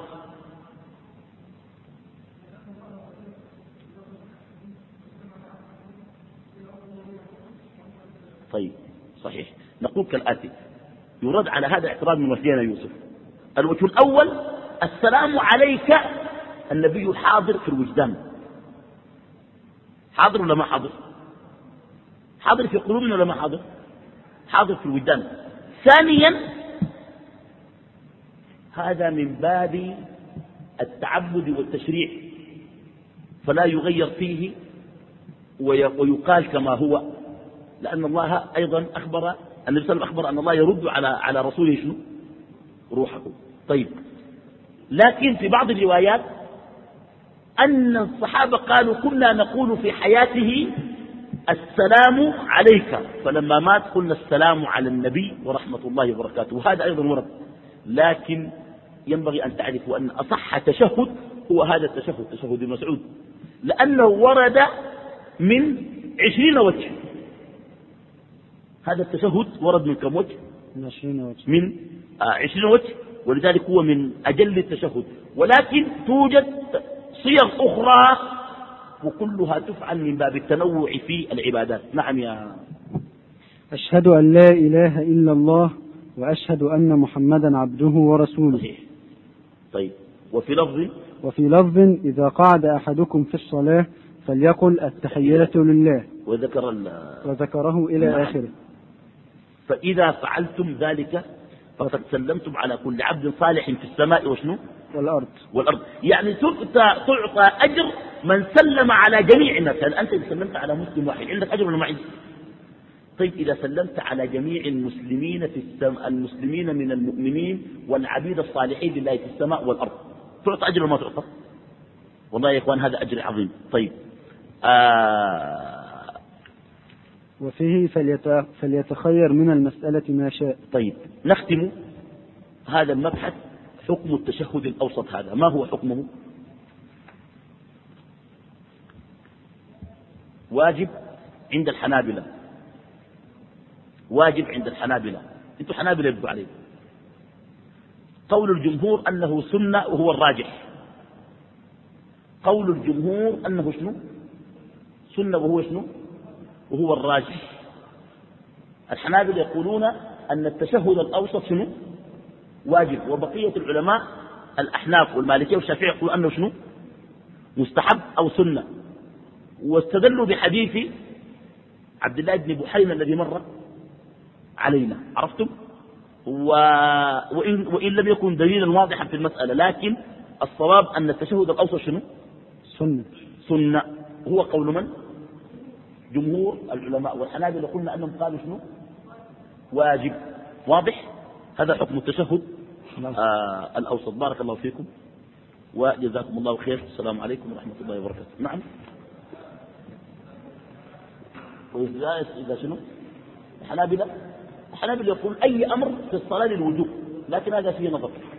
طيب صحيح، نقول كالآتي، يرد على هذا اعتراض من وجهين يوسف. الوجه الأول السلام عليك، النبي حاضر في الوجدان. حاضر ولا ما حاضر؟ حاضر في قلوبنا ولا ما حاضر؟ حاضر في الوجدان. ثانيا هذا من باب التعبد والتشريع، فلا يغير فيه ويقال كما هو، لأن الله أيضا أخبر، النبي صلى الله عليه وسلم أخبر أن الله يرد على رسوله شنو؟ روحه. طيب، لكن في بعض الروايات أن الصحابة قالوا كنا نقول في حياته السلام عليك، فلما مات قلنا السلام على النبي ورحمة الله وبركاته، وهذا أيضا ورد. لكن ينبغي أن تعرفوا أن أصح تشهد هو هذا التشهد، تشهد ابن مسعود، لأنه ورد من 20 وجه. هذا التشهد ورد من كم وجه؟ من 20 وجه. من 20 وجه، ولذلك هو من أجل التشهد. ولكن توجد صيغ أخرى وكلها تفعل من باب التنوع في العبادات. نعم يا أشهد أن لا إله إلا الله وأشهد أن محمدا عبده ورسوله. صحيح. طيب، وفي لفظ إذا قعد أحدكم في الصلاة فليقل التحيات لله، وذكره إلى آخره. فإذا فعلتم ذلك فقد سلمتم على كل عبد صالح في السماء وشنو؟ والأرض. يعني تعطى أجر من سلم على جميع الناس. يعني أنت إذا سلمت على مسلم واحد عندك أجر ولا ما عندك؟ طيب إذا سلمت على جميع المسلمين المسلمين من المؤمنين والعبيد الصالحين لله في السماء والأرض، تعطى أجر ولا ما تعطى؟ والله يا إخوان هذا أجر عظيم. طيب وفيه فليتخير من المسألة ما شاء. طيب نختم هذا المبحث. حكم التشهد الأوسط هذا ما هو حكمه؟ واجب عند الحنابلة، واجب عند الحنابلة. انتوا حنابلة يبدو عليه. قول الجمهور أنه سنة وهو الراجح. قول الجمهور أنه شنو؟ سنة وهو شنو؟ وهو الراجح. الحنابلة يقولون أن التشهد الأوسط شنو؟ واجب. وبقية العلماء الأحناف والمالكية والشافعية يقولون أنه شنو؟ مستحب أو سنة. واستدلوا بحديث عبد الله بن بحيرة الذي مر علينا، عرفتم؟ وإن لم يكن دليلا واضحا في المسألة، لكن الصواب أن التشهد الأوسط شنو؟ سنة. هو قول من؟ جمهور العلماء. والحنابلة قلنا أنهم قالوا شنو؟ واجب. واضح؟ هذا حكم التشهد الأوسط. بارك الله فيكم وجزاكم الله خير. السلام عليكم ورحمة الله وبركاته. نعم. وإذا شنو؟ الحنابلة يقول أي أمر في الصلاة للوجوب، لكن هذا فيه نظر.